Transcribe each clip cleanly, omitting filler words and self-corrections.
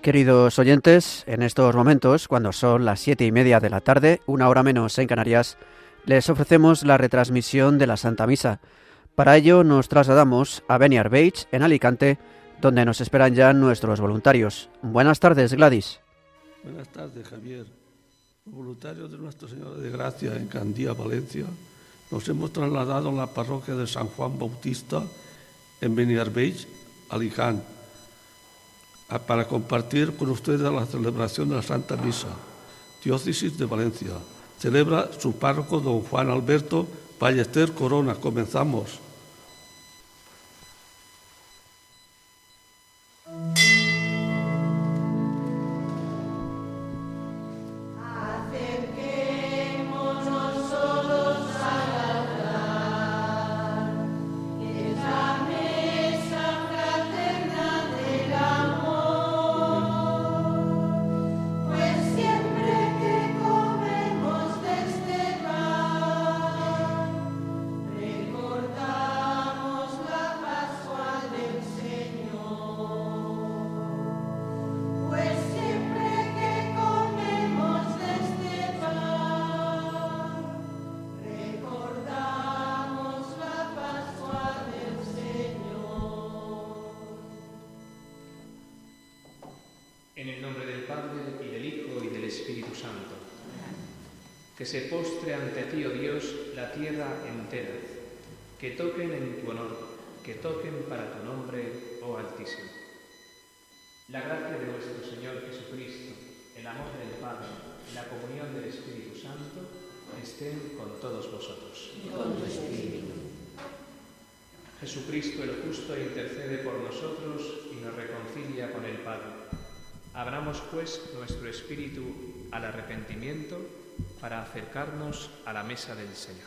Queridos oyentes, en estos momentos, cuando son las 7:30 de la tarde, 1 hora menos en Canarias, les ofrecemos la retransmisión de la Santa Misa. Para ello nos trasladamos a Beniar Beach, en Alicante, donde nos esperan ya nuestros voluntarios. Buenas tardes, Gladys. Buenas tardes, Javier. Los voluntarios de Nuestra Señora de Gracia en Candía, Valencia, nos hemos trasladado a la parroquia de San Juan Bautista en Beniar Beach, Alicante, para compartir con ustedes la celebración de la Santa Misa. Diócesis de Valencia. Celebra su párroco, don Juan Alberto Ballester Corona. Comenzamos. Que se postre ante ti, oh Dios, la tierra entera, que toquen en tu honor, que toquen para tu nombre, oh Altísimo. La gracia de nuestro Señor Jesucristo, el amor del Padre, la comunión del Espíritu Santo, estén con todos vosotros. Y con tu espíritu. Jesucristo el justo intercede por nosotros y nos reconcilia con el Padre. Abramos, pues, nuestro espíritu al arrepentimiento para acercarnos a la mesa del Señor.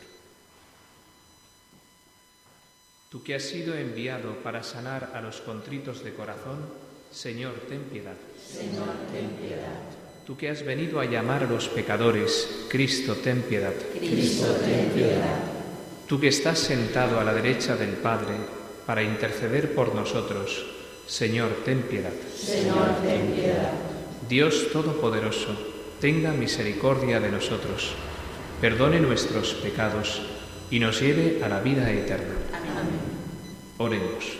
Tú que has sido enviado para sanar a los contritos de corazón, Señor, ten piedad. Señor, ten piedad. Tú que has venido a llamar a los pecadores, Cristo, ten piedad. Cristo, ten piedad. Tú que estás sentado a la derecha del Padre para interceder por nosotros, Señor, ten piedad. Señor, ten piedad. Dios Todopoderoso, tenga misericordia de nosotros, perdone nuestros pecados y nos lleve a la vida eterna. Amén. Oremos.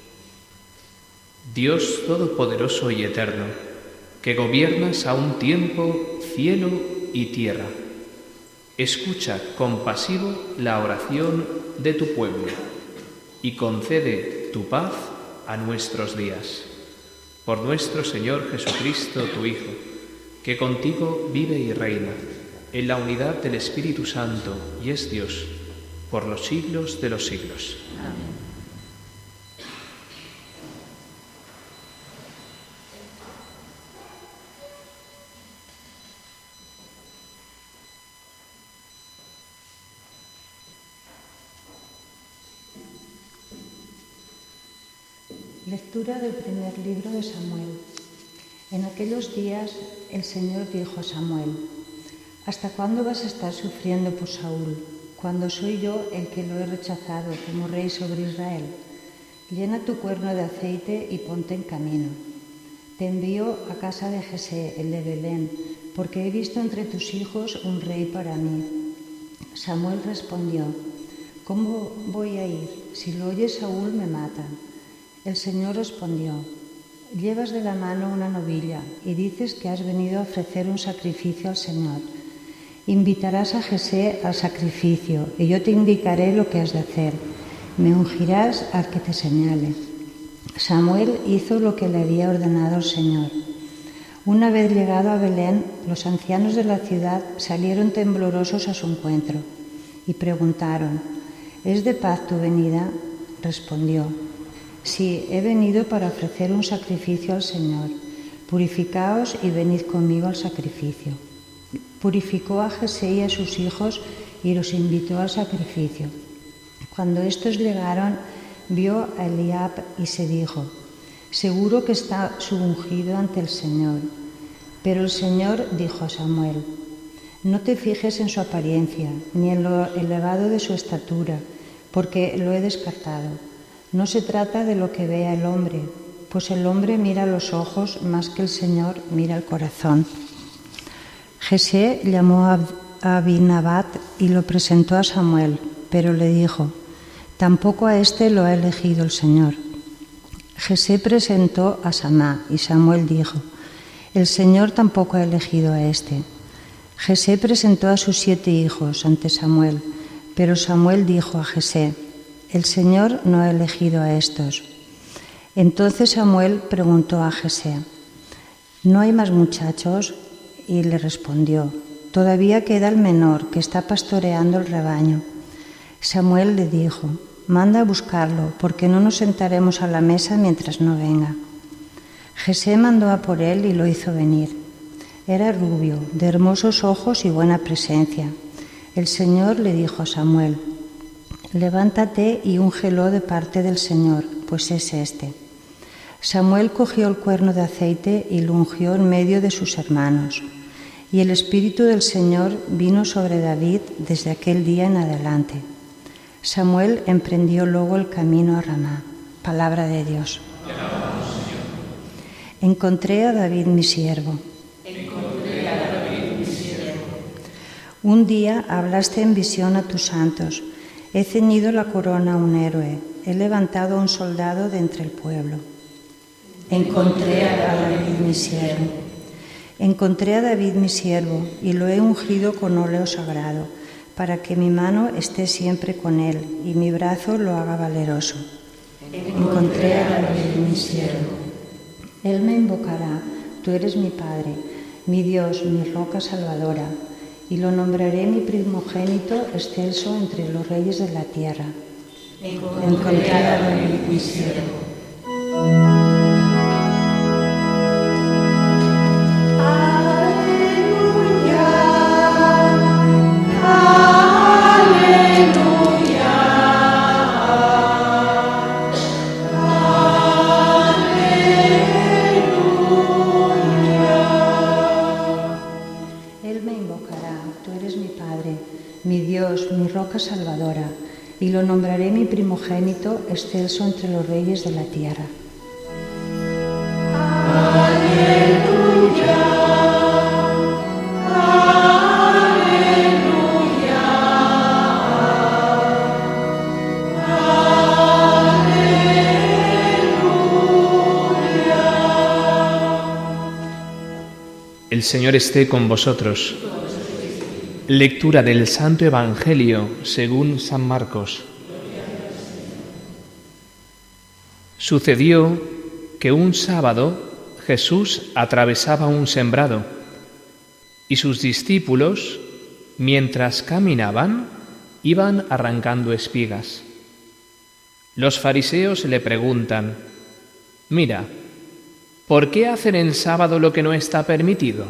Dios Todopoderoso y Eterno, que gobiernas a un tiempo cielo y tierra, escucha compasivo la oración de tu pueblo y concede tu paz a nuestros días. Por nuestro Señor Jesucristo, tu Hijo, que contigo vive y reina, en la unidad del Espíritu Santo, y es Dios, por los siglos de los siglos. Amén. Lectura del primer libro de Samuel. En aquellos días el Señor dijo a Samuel: ¿Hasta cuándo vas a estar sufriendo por Saúl, cuando soy yo el que lo he rechazado como rey sobre Israel? Llena tu cuerno de aceite y ponte en camino. Te envío a casa de Jesé, el de Belén, porque he visto entre tus hijos un rey para mí. Samuel respondió: ¿Cómo voy a ir? Si lo oye Saúl me mata. El Señor respondió: llevas de la mano una novilla y dices que has venido a ofrecer un sacrificio al Señor. Invitarás a Jesé al sacrificio y yo te indicaré lo que has de hacer. Me ungirás al que te señale. Samuel hizo lo que le había ordenado el Señor. Una vez llegado a Belén, los ancianos de la ciudad salieron temblorosos a su encuentro y preguntaron: ¿es de paz tu venida? Respondió: sí, he venido para ofrecer un sacrificio al Señor. Purificaos y venid conmigo al sacrificio. Purificó a Jesé y a sus hijos y los invitó al sacrificio. Cuando estos llegaron, vio a Eliab y se dijo: seguro que está su ungido ante el Señor. Pero el Señor dijo a Samuel: no te fijes en su apariencia, ni en lo elevado de su estatura, porque lo he descartado. No se trata de lo que vea el hombre, pues el hombre mira los ojos más que el Señor mira el corazón. Jesé llamó a Abinabat y lo presentó a Samuel, pero le dijo: tampoco a este lo ha elegido el Señor. Jesé presentó a Samá y Samuel dijo: el Señor tampoco ha elegido a este. Jesé presentó a sus 7 hijos ante Samuel, pero Samuel dijo a Jesé: el Señor no ha elegido a estos. Entonces Samuel preguntó a Jesé: ¿no hay más muchachos? Y le respondió: todavía queda el menor que está pastoreando el rebaño. Samuel le dijo: manda a buscarlo, porque no nos sentaremos a la mesa mientras no venga. Jesé mandó a por él y lo hizo venir. Era rubio, de hermosos ojos y buena presencia. El Señor le dijo a Samuel: levántate y úngelo de parte del Señor, pues es este. Samuel cogió el cuerno de aceite y lo ungió en medio de sus hermanos. Y el Espíritu del Señor vino sobre David desde aquel día en adelante. Samuel emprendió luego el camino a Ramá. Palabra de Dios. Encontré a David mi siervo. Un día hablaste en visión a tus santos. He ceñido la corona a un héroe. He levantado a un soldado de entre el pueblo. Encontré a David mi siervo. Encontré a David mi siervo y lo he ungido con óleo sagrado, para que mi mano esté siempre con él y mi brazo lo haga valeroso. Encontré a David mi siervo. Él me invocará: tú eres mi Padre, mi Dios, mi roca salvadora, y lo nombraré mi primogénito, excelso entre los reyes de la tierra. Encontré a David mi siervo. Mi roca salvadora, y lo nombraré mi primogénito, excelso entre los reyes de la tierra. Aleluya, aleluya, aleluya. El Señor esté con vosotros. Lectura del Santo Evangelio según San Marcos. Sucedió que un sábado Jesús atravesaba un sembrado y sus discípulos, mientras caminaban, iban arrancando espigas. Los fariseos le preguntan: mira, ¿por qué hacen en sábado lo que no está permitido?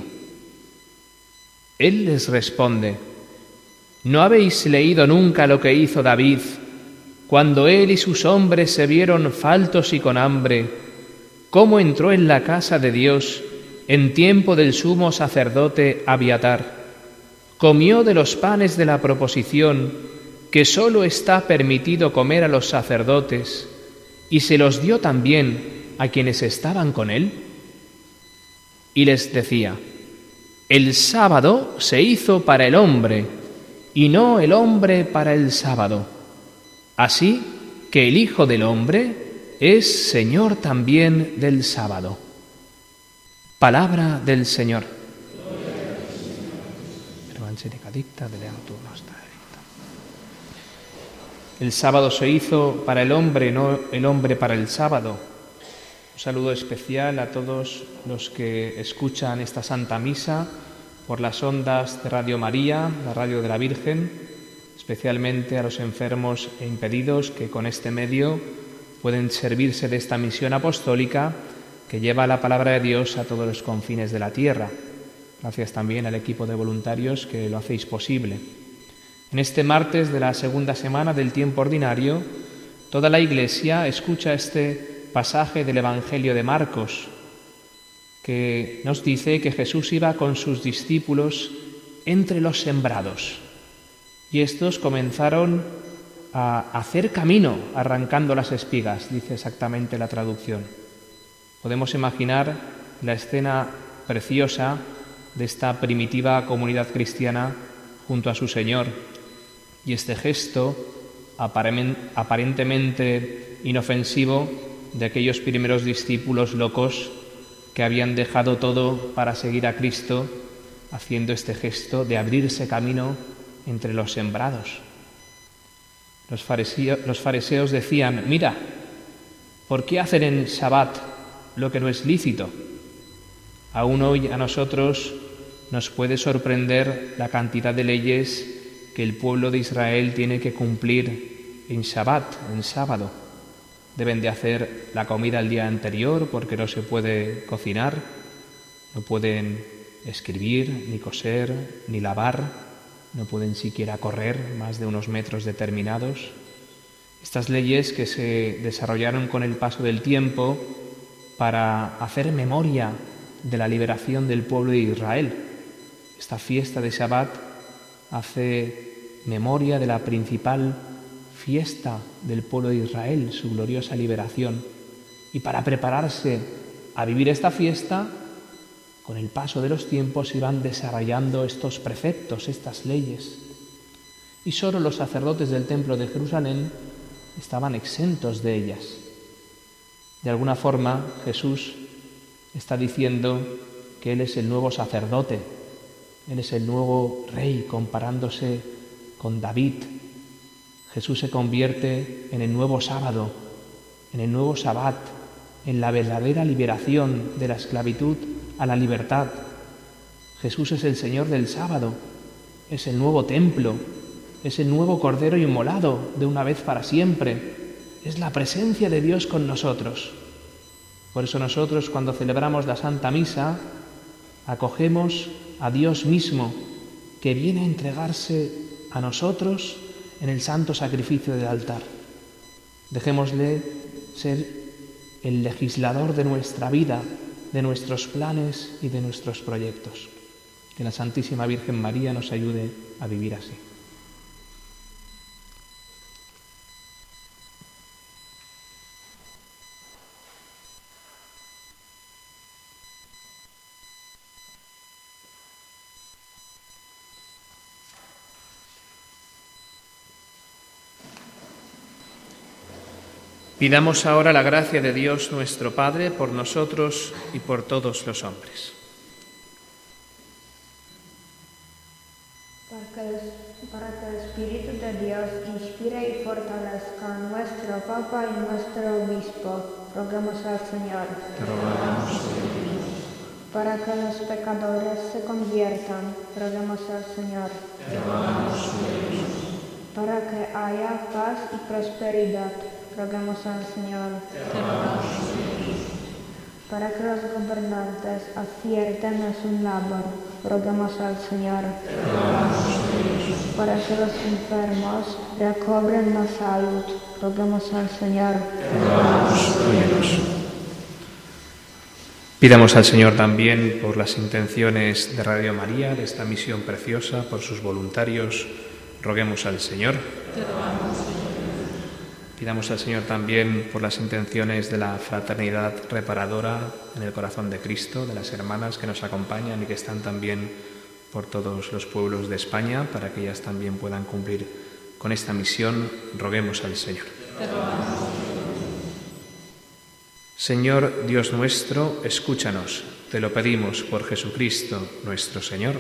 Él les responde: ¿no habéis leído nunca lo que hizo David cuando él y sus hombres se vieron faltos y con hambre, cómo entró en la casa de Dios en tiempo del sumo sacerdote Abiatar? Comió de los panes de la proposición, que sólo está permitido comer a los sacerdotes, y se los dio también a quienes estaban con él. Y les decía: el sábado se hizo para el hombre, y no el hombre para el sábado. Así que el Hijo del Hombre es Señor también del sábado. Palabra del Señor. El sábado se hizo para el hombre, no el hombre para el sábado. Un saludo especial a todos los que escuchan esta Santa Misa por las ondas de Radio María, la radio de la Virgen, especialmente a los enfermos e impedidos que con este medio pueden servirse de esta misión apostólica que lleva la palabra de Dios a todos los confines de la tierra. Gracias también al equipo de voluntarios que lo hacéis posible. En este martes de la segunda semana del tiempo ordinario, toda la Iglesia escucha este pasaje del Evangelio de Marcos, que nos dice que Jesús iba con sus discípulos entre los sembrados, y estos comenzaron a hacer camino arrancando las espigas, dice exactamente la traducción. Podemos imaginar la escena preciosa de esta primitiva comunidad cristiana junto a su Señor, y este gesto aparentemente inofensivo de aquellos primeros discípulos locos que habían dejado todo para seguir a Cristo, haciendo este gesto de abrirse camino entre los sembrados. Los fariseos decían: mira, ¿por qué hacen en Sabbat lo que no es lícito? Aún hoy a nosotros nos puede sorprender la cantidad de leyes que el pueblo de Israel tiene que cumplir en Sabbat, en sábado. Deben de hacer la comida el día anterior porque no se puede cocinar, no pueden escribir, ni coser, ni lavar, no pueden siquiera correr más de unos metros determinados. Estas leyes que se desarrollaron con el paso del tiempo para hacer memoria de la liberación del pueblo de Israel. Esta fiesta de Sabbat hace memoria de la principal fiesta del pueblo de Israel, su gloriosa liberación. Y para prepararse a vivir esta fiesta, con el paso de los tiempos iban desarrollando estos preceptos, estas leyes. Y solo los sacerdotes del templo de Jerusalén estaban exentos de ellas. De alguna forma, Jesús está diciendo que Él es el nuevo sacerdote, Él es el nuevo rey, comparándose con David. Jesús se convierte en el nuevo sábado, en el nuevo Sabbat, en la verdadera liberación de la esclavitud a la libertad. Jesús es el Señor del sábado, es el nuevo templo, es el nuevo Cordero inmolado de una vez para siempre, es la presencia de Dios con nosotros. Por eso nosotros, cuando celebramos la Santa Misa, acogemos a Dios mismo, que viene a entregarse a nosotros en el santo sacrificio del altar. Dejémosle ser el legislador de nuestra vida, de nuestros planes y de nuestros proyectos. Que la Santísima Virgen María nos ayude a vivir así. Pidamos ahora la gracia de Dios nuestro Padre por nosotros y por todos los hombres. Para que el Espíritu de Dios inspire y fortalezca a nuestro Papa y nuestro Obispo, roguemos al Señor. Te rogamos. Para que los pecadores se conviertan, roguemos al Señor. Te rogamos. Para que haya paz y prosperidad, roguemos al Señor. Para que los gobernantes acierten en su labor, roguemos al Señor. Para que los enfermos recobren la salud, roguemos al Señor. Pidamos al Señor también por las intenciones de Radio María, de esta misión preciosa, por sus voluntarios, roguemos al Señor. Pidamos al Señor también por las intenciones de la fraternidad reparadora en el corazón de Cristo, de las hermanas que nos acompañan y que están también por todos los pueblos de España, para que ellas también puedan cumplir con esta misión. Roguemos al Señor. Señor Dios nuestro, escúchanos, te lo pedimos por Jesucristo nuestro Señor.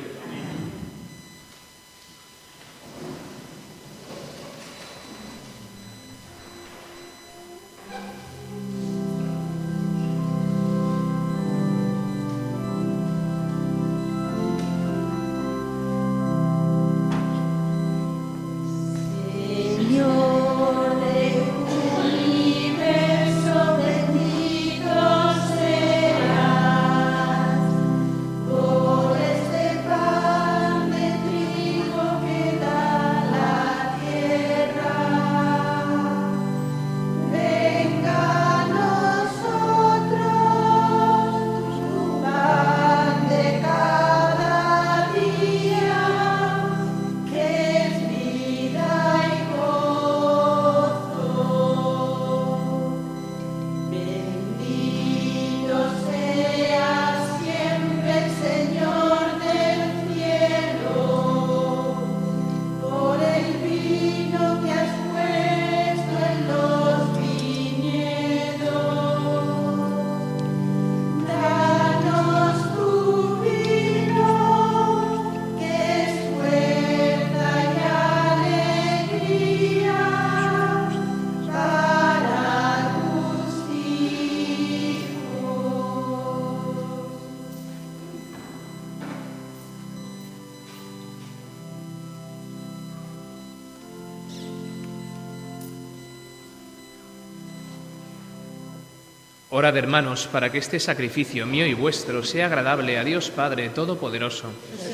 Por este pan Orad, hermanos, para que este sacrificio mío y vuestro sea agradable a Dios Padre Todopoderoso.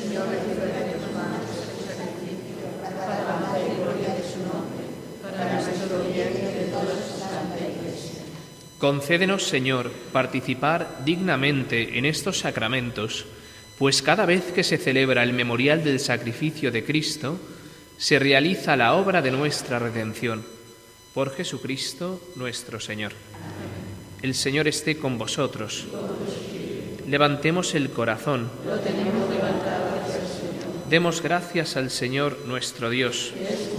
Concédenos, Señor, participar dignamente en estos sacramentos, pues cada vez que se celebra el memorial del sacrificio de Cristo, se realiza la obra de nuestra redención. Por Jesucristo nuestro Señor. El Señor esté con vosotros. Levantemos el corazón. Demos gracias al Señor nuestro Dios.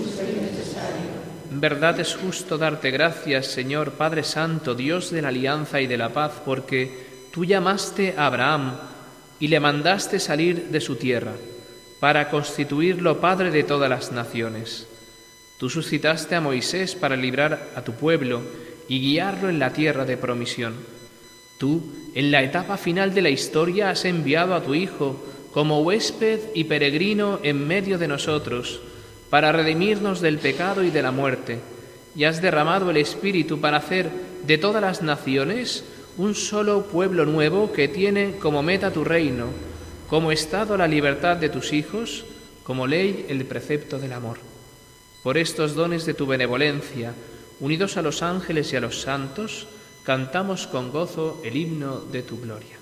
En verdad es justo darte gracias, Señor Padre Santo, Dios de la alianza y de la paz, porque tú llamaste a Abraham y le mandaste salir de su tierra para constituirlo Padre de todas las naciones. Tú suscitaste a Moisés para librar a tu pueblo y guiarlo en la tierra de promisión. Tú, en la etapa final de la historia, has enviado a tu Hijo como huésped y peregrino en medio de nosotros, para redimirnos del pecado y de la muerte, y has derramado el Espíritu para hacer de todas las naciones un solo pueblo nuevo que tiene como meta tu reino, como estado la libertad de tus hijos, como ley el precepto del amor. Por estos dones de tu benevolencia, unidos a los ángeles y a los santos, cantamos con gozo el himno de tu gloria.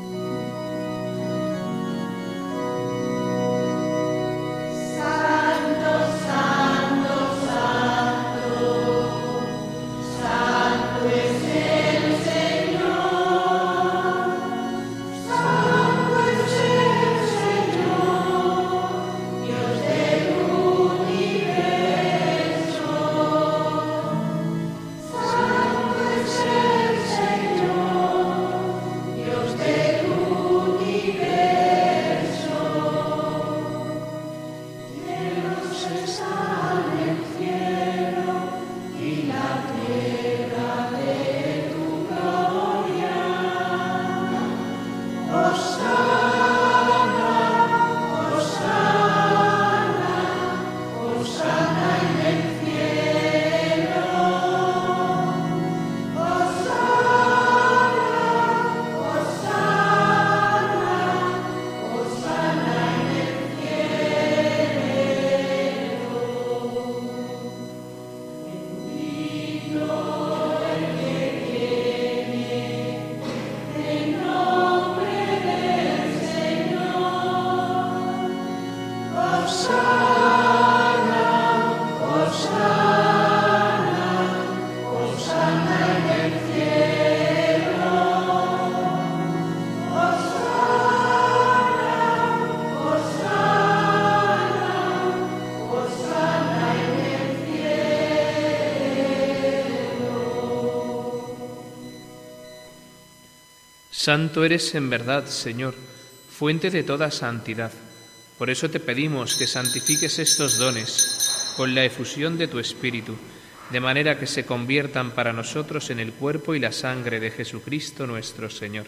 Santo eres en verdad, Señor, fuente de toda santidad. Por eso te pedimos que santifiques estos dones con la efusión de tu Espíritu, de manera que se conviertan para nosotros en el cuerpo y la sangre de Jesucristo nuestro Señor,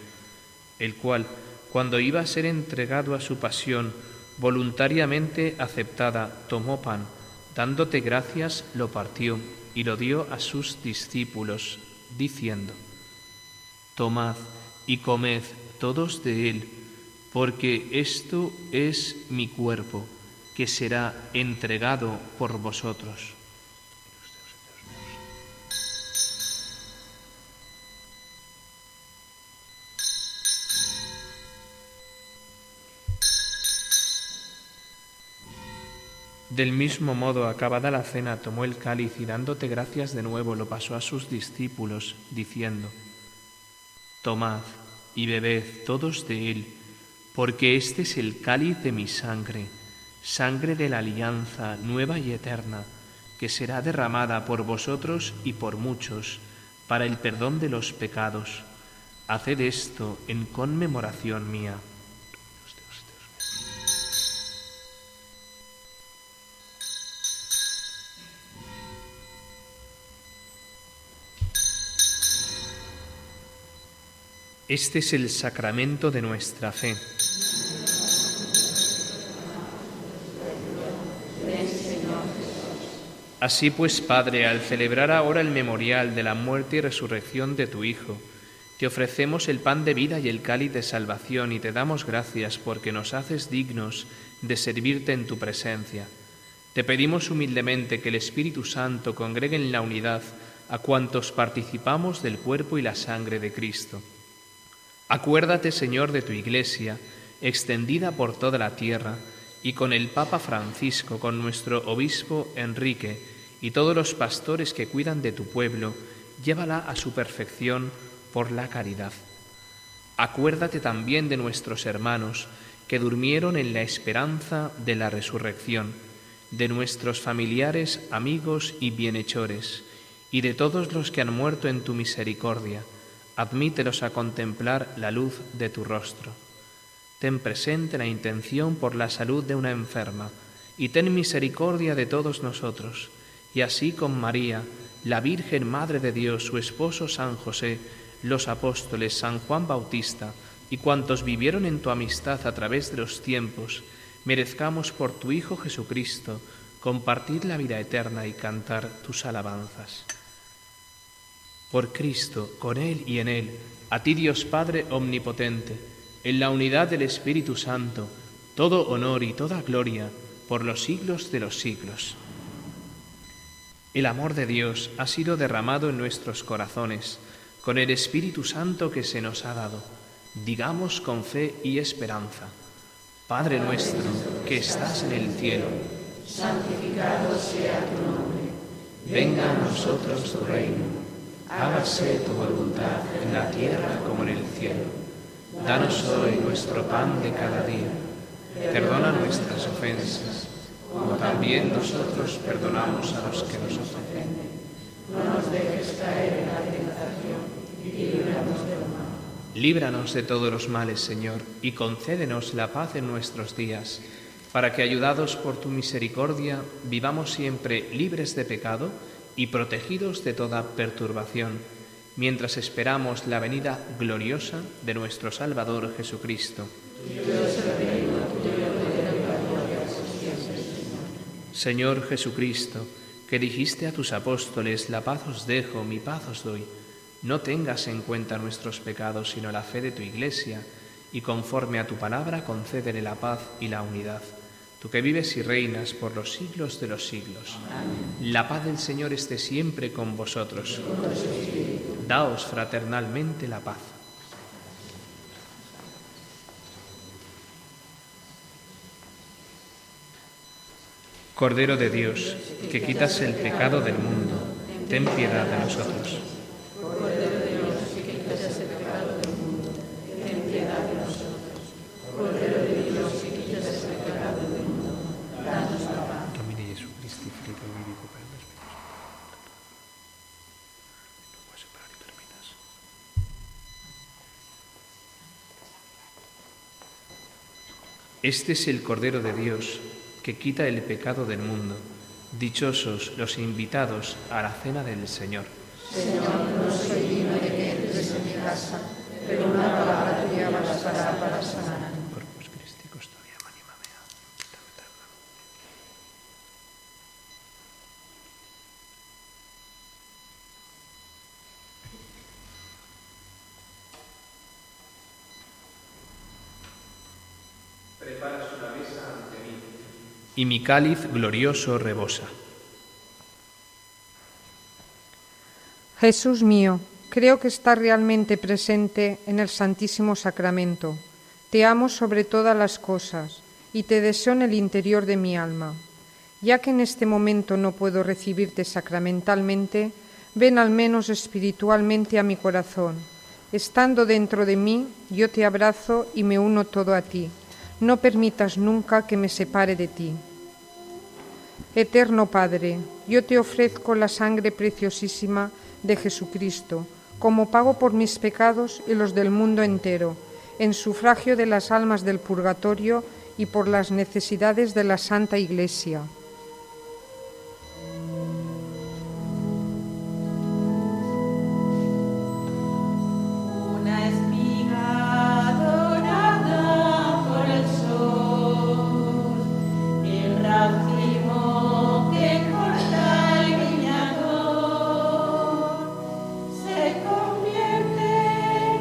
el cual, cuando iba a ser entregado a su pasión, voluntariamente aceptada, tomó pan, dándote gracias, lo partió y lo dio a sus discípulos, diciendo: Tomad y comed todos de él, porque esto es mi cuerpo, que será entregado por vosotros. Del mismo modo, acabada la cena, tomó el cáliz y dándote gracias de nuevo, lo pasó a sus discípulos, diciendo: Tomad y bebed todos de él, porque este es el cáliz de mi sangre, sangre de la alianza nueva y eterna, que será derramada por vosotros y por muchos, para el perdón de los pecados. Haced esto en conmemoración mía. Este es el sacramento de nuestra fe. Así pues, Padre, al celebrar ahora el memorial de la muerte y resurrección de tu Hijo, Te ofrecemos el pan de vida y el cáliz de salvación y te damos gracias porque nos haces dignos de servirte en tu presencia. Te pedimos humildemente que el Espíritu Santo congregue en la unidad a cuantos participamos del cuerpo y la sangre de Cristo. Acuérdate, Señor, de tu Iglesia, extendida por toda la tierra, y con el Papa Francisco, con nuestro obispo Enrique y todos los pastores que cuidan de tu pueblo, llévala a su perfección por la caridad. Acuérdate también de nuestros hermanos que durmieron en la esperanza de la resurrección, de nuestros familiares, amigos y bienhechores, y de todos los que han muerto en tu misericordia. Admítelos a contemplar la luz de tu rostro. Ten presente la intención por la salud de una enferma, y ten misericordia de todos nosotros, y así con María, la Virgen Madre de Dios, su esposo San José, los apóstoles, San Juan Bautista, y cuantos vivieron en tu amistad a través de los tiempos, merezcamos por tu Hijo Jesucristo compartir la vida eterna y cantar tus alabanzas. Por Cristo, con Él y en Él, a ti Dios Padre omnipotente, en la unidad del Espíritu Santo, todo honor y toda gloria por los siglos de los siglos. El amor de Dios ha sido derramado en nuestros corazones con el Espíritu Santo que se nos ha dado. Digamos con fe y esperanza: Padre nuestro que estás en el cielo, santificado sea tu nombre. venga a nosotros tu reino, hágase tu voluntad en la tierra como en el cielo. Danos hoy nuestro pan de cada día. Perdona nuestras ofensas, como también nosotros perdonamos a los que nos ofenden. No nos dejes caer en la tentación y líbranos del mal. Líbranos de todos los males, Señor, y concédenos la paz en nuestros días, para que, ayudados por tu misericordia, vivamos siempre libres de pecado y protegidos de toda perturbación, mientras esperamos la venida gloriosa de nuestro Salvador Jesucristo. Señor Jesucristo, que dijiste a tus apóstoles: la paz os dejo, mi paz os doy, no tengas en cuenta nuestros pecados, sino la fe de tu Iglesia, y conforme a tu palabra concédele la paz y la unidad. Tú que vives y reinas por los siglos de los siglos. Amén. La paz del Señor esté siempre con vosotros. Daos fraternalmente la paz. Cordero de Dios, que quitas el pecado del mundo, ten piedad de nosotros. Cordero de Dios, que quitas el pecado del mundo, ten piedad de nosotros. Cordero de Dios, que quitas el pecado del mundo, danos la paz. Domine Gesù Cristi, Filio Vivico, per lo Spirito Santo. Este es el Cordero de Dios, que quita el pecado del mundo. Dichosos los invitados a la cena del Señor. Señor, no soy digno de que entres en mi casa, pero una palabra tuya bastará para sanar. Corpus Christi custodia anima mea. Preparas una mesa ante mí, y mi cáliz glorioso rebosa. Jesús mío, creo que estás realmente presente en el Santísimo Sacramento. Te amo sobre todas las cosas y te deseo en el interior de mi alma. Ya que en este momento no puedo recibirte sacramentalmente, ven al menos espiritualmente a mi corazón. Estando dentro de mí, yo te abrazo y me uno todo a ti. No permitas nunca que me separe de ti. Eterno Padre, yo te ofrezco la sangre preciosísima de Jesucristo, como pago por mis pecados y los del mundo entero, en sufragio de las almas del purgatorio y por las necesidades de la Santa Iglesia. Una espiga dorada por el sol, el racimo que corta el viñador, se convierte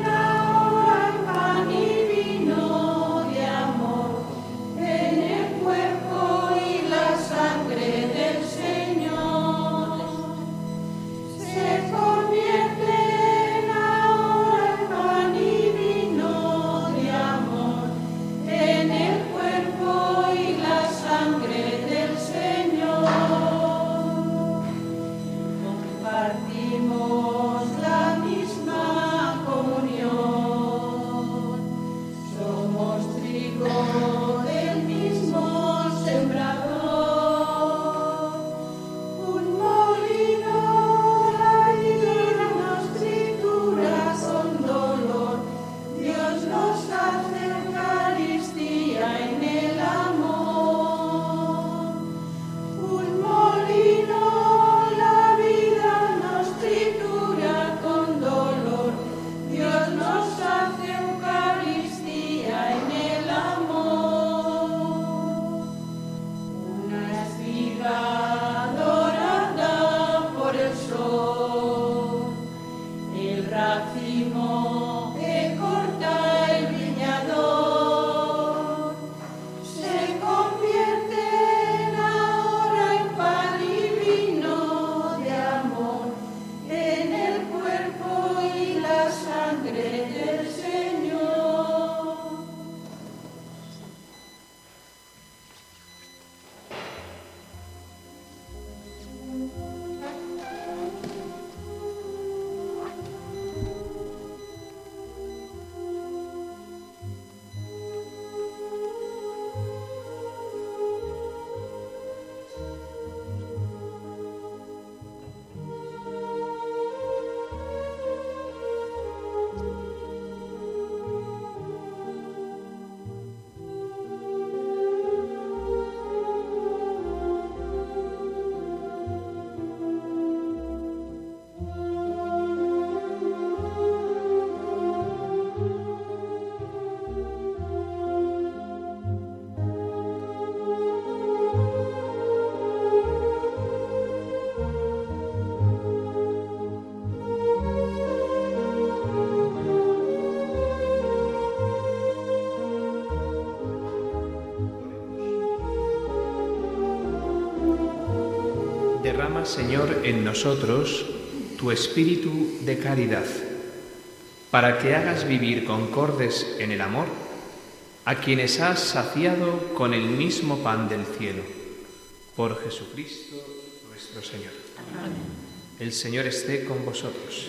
derrama, Señor, en nosotros tu espíritu de caridad, para que hagas vivir concordes en el amor a quienes has saciado con el mismo pan del cielo. Por Jesucristo nuestro Señor. Amén. El Señor esté con vosotros.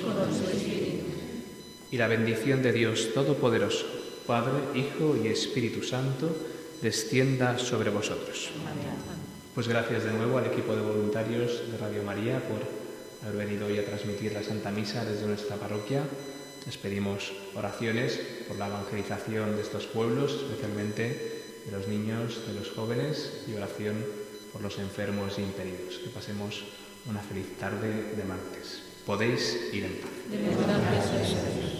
Y la bendición de Dios Todopoderoso, Padre, Hijo y Espíritu Santo, descienda sobre vosotros. Amén. Pues gracias de nuevo al equipo de voluntarios de Radio María por haber venido hoy a transmitir la Santa Misa desde nuestra parroquia. Les pedimos oraciones por la evangelización de estos pueblos, especialmente de los niños, de los jóvenes, y oración por los enfermos y impedidos. Que pasemos una feliz tarde de martes. Podéis ir en paz.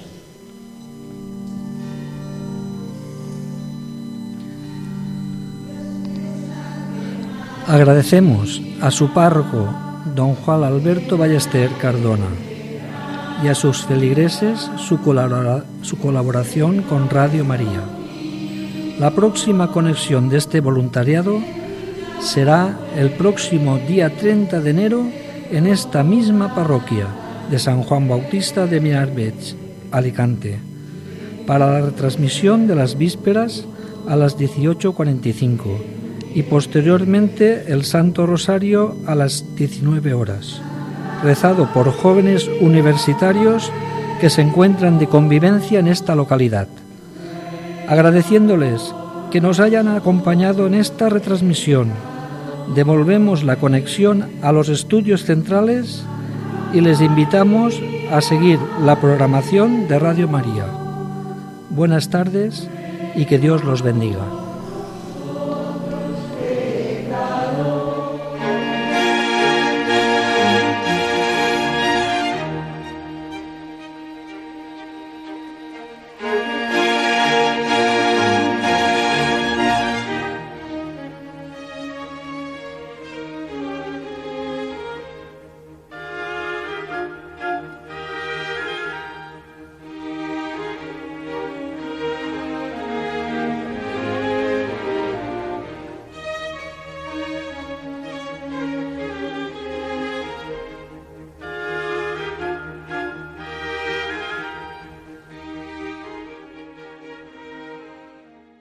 Agradecemos a su párroco, don Juan Alberto Ballester Cardona, y a sus feligreses su colaboración con Radio María. La próxima conexión de este voluntariado será el próximo día 30 de enero en esta misma parroquia de San Juan Bautista de Mirarbets, Alicante, para la retransmisión de las vísperas a las 18:45 y posteriormente el Santo Rosario a las 19 horas, rezado por jóvenes universitarios que se encuentran de convivencia en esta localidad. Agradeciéndoles que nos hayan acompañado en esta retransmisión, devolvemos la conexión a los estudios centrales y les invitamos a seguir la programación de Radio María. Buenas tardes y que Dios los bendiga.